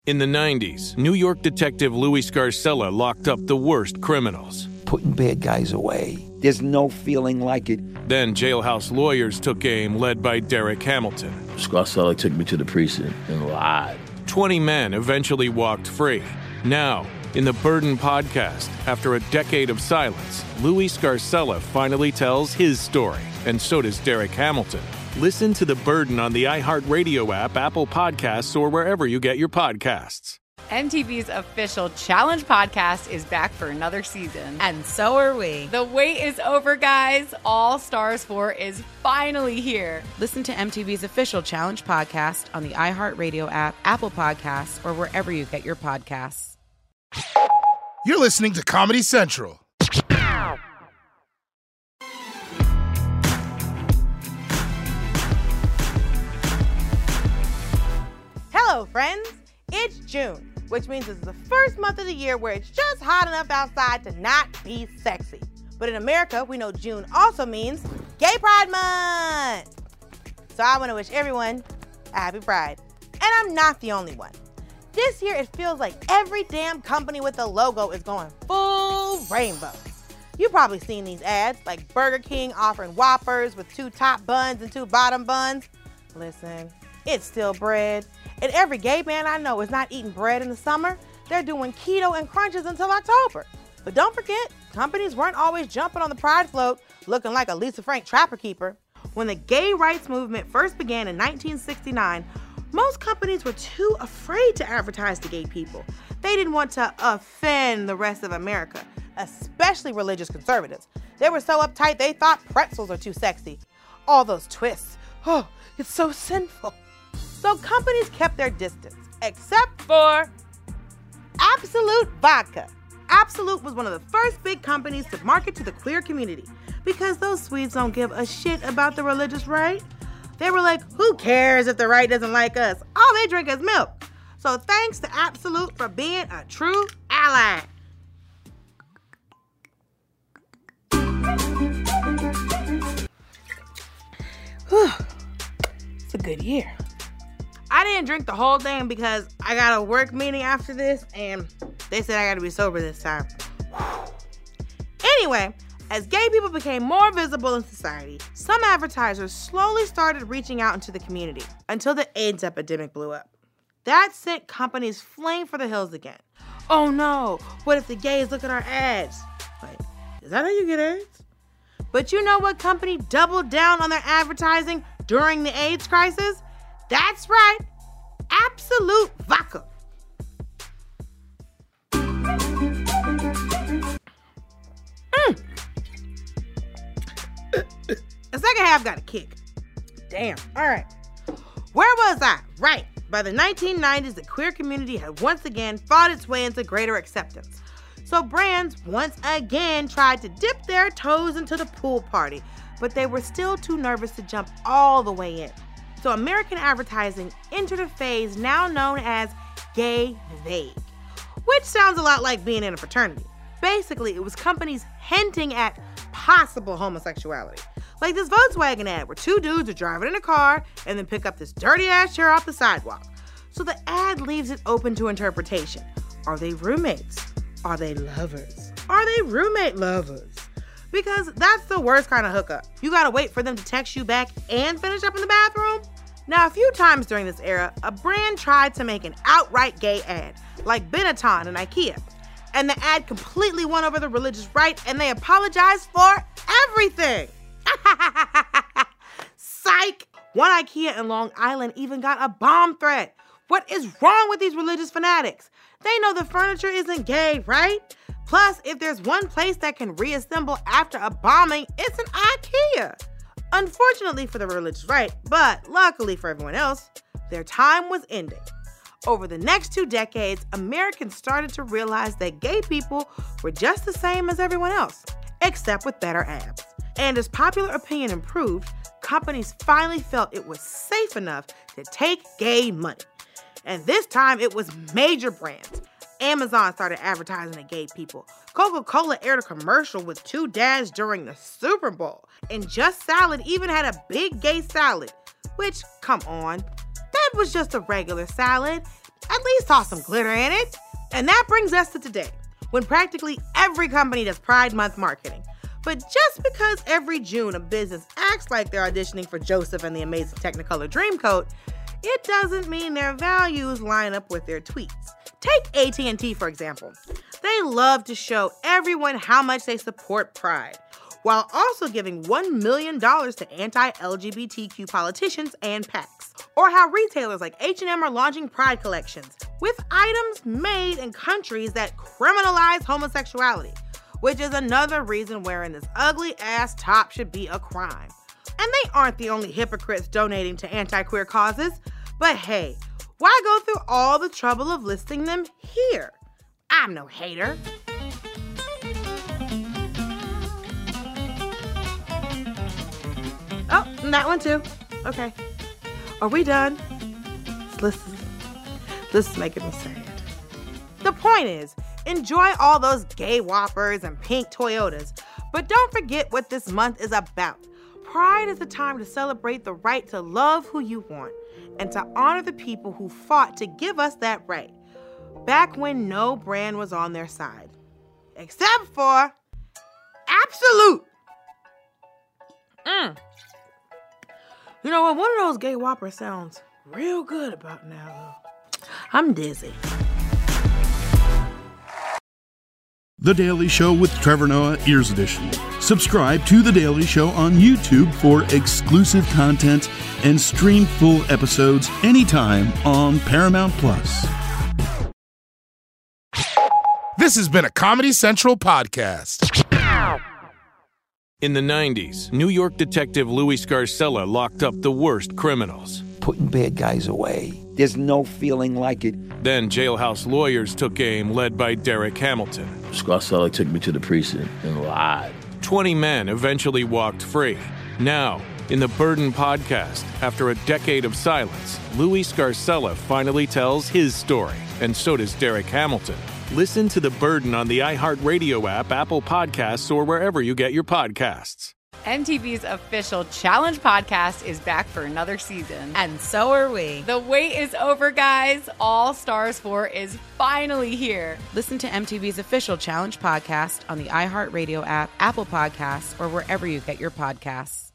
In the 90s, New York detective Louis Scarcella locked up the worst criminals. Putting bad guys away. There's no feeling like it. Then jailhouse lawyers took aim, led by Derek Hamilton. Scarcella took me to the precinct and lied. 20 men eventually walked free. Now, in the Burden podcast, after a decade of silence, Louis Scarcella finally tells his story, and so does Derek Hamilton. Listen to The Burden on the iHeartRadio app, Apple Podcasts, or wherever you get your podcasts. MTV's official Challenge podcast is back for another season. And so are we. The wait is over, guys. All Stars 4 is finally here. Listen to MTV's official Challenge podcast on the iHeartRadio app, Apple Podcasts, or wherever you get your podcasts. You're listening to Comedy Central. Hello, friends. It's June, which means it's the first month of the year where it's just hot enough outside to not be sexy. But in America, we know June also means Gay Pride Month. So I want to wish everyone a happy Pride. And I'm not the only one. This year, it feels like every damn company with a logo is going full rainbow. You've probably seen these ads, like Burger King offering Whoppers with 2 top buns and 2 bottom buns. Listen, it's still bread. And every gay man I know is not eating bread in the summer. They're doing keto and crunches until October. But don't forget, companies weren't always jumping on the pride float looking like a Lisa Frank trapper keeper. When the gay rights movement first began in 1969, most companies were too afraid to advertise to gay people. They didn't want to offend the rest of America, especially religious conservatives. They were so uptight they thought pretzels are too sexy. All those twists. Oh, it's so sinful. So companies kept their distance, except for Absolut Vodka. Absolut was one of the first big companies to market to the queer community because those Swedes don't give a shit about the religious right. They were like, who cares if the right doesn't like us? All they drink is milk. So thanks to Absolut for being a true ally. Whew. It's a good year. I didn't drink the whole thing because I got a work meeting after this and they said I got to be sober this time. Anyway, as gay people became more visible in society, some advertisers slowly started reaching out into the community until the AIDS epidemic blew up. That sent companies fleeing for the hills again. Oh no, what if the gays look at our ads? Wait, is that how you get AIDS? But you know what company doubled down on their advertising during the AIDS crisis? That's right, Absolut Vodka. The second half got a kick. Damn, all right. Where was I? Right, by the 1990s, the queer community had once again fought its way into greater acceptance. So brands once again tried to dip their toes into the pool party, but they were still too nervous to jump all the way in. So American advertising entered a phase now known as gay vague, which sounds a lot like being in a fraternity. Basically, it was companies hinting at possible homosexuality. Like this Volkswagen ad where 2 dudes are driving in a car and then pick up this dirty ass chair off the sidewalk. So the ad leaves it open to interpretation. Are they roommates? Are they lovers? Are they roommate lovers? Because that's the worst kind of hookup. You gotta wait for them to text you back and finish up in the bathroom. Now, a few times during this era, a brand tried to make an outright gay ad, like Benetton and IKEA. And the ad completely won over the religious right, and they apologized for everything. Psych! One IKEA in Long Island even got a bomb threat. What is wrong with these religious fanatics? They know the furniture isn't gay, right? Plus, if there's one place that can reassemble after a bombing, it's an IKEA. Unfortunately for the religious right, but luckily for everyone else, their time was ending. Over the next 2 decades, Americans started to realize that gay people were just the same as everyone else, except with better abs. And as popular opinion improved, companies finally felt it was safe enough to take gay money. And this time it was major brands. Amazon started advertising to gay people. Coca-Cola aired a commercial with 2 dads during the Super Bowl. And Just Salad even had a big gay salad. Which, come on, that was just a regular salad. At least toss some glitter in it. And that brings us to today, when practically every company does Pride Month marketing. But just because every June a business acts like they're auditioning for Joseph and the Amazing Technicolor Dreamcoat, it doesn't mean their values line up with their tweets. Take AT&T, for example. They love to show everyone how much they support Pride, while also giving $1 million to anti-LGBTQ politicians and PACs. Or how retailers like H&M are launching Pride collections with items made in countries that criminalize homosexuality, which is another reason wearing this ugly-ass top should be a crime. And they aren't the only hypocrites donating to anti-queer causes, but hey, why go through all the trouble of listing them here? I'm no hater. Oh, and that one too. Okay. Are we done? This is making me sad. The point is, enjoy all those gay Whoppers and pink Toyotas, but don't forget what this month is about. Pride is a time to celebrate the right to love who you want and to honor the people who fought to give us that right, back when no brand was on their side. Except for Absolute. You know what? One of those gay Whoppers sounds real good about now, though. I'm dizzy. The Daily Show with Trevor Noah, Ears Edition. Subscribe to The Daily Show on YouTube for exclusive content and stream full episodes anytime on Paramount+. This has been a Comedy Central podcast. In the 90s, New York detective Louis Scarcella locked up the worst criminals. Putting bad guys away. There's no feeling like it. Then jailhouse lawyers took aim, led by Derek Hamilton. Scarcella took me to the precinct and lied. 20 men eventually walked free. Now, in the Burden podcast, after a decade of silence, Louis Scarcella finally tells his story, and so does Derek Hamilton. Listen to The Burden on the iHeartRadio app, Apple Podcasts, or wherever you get your podcasts. MTV's official Challenge podcast is back for another season. And so are we. The wait is over, guys. All Stars 4 is finally here. Listen to MTV's official Challenge podcast on the iHeartRadio app, Apple Podcasts, or wherever you get your podcasts.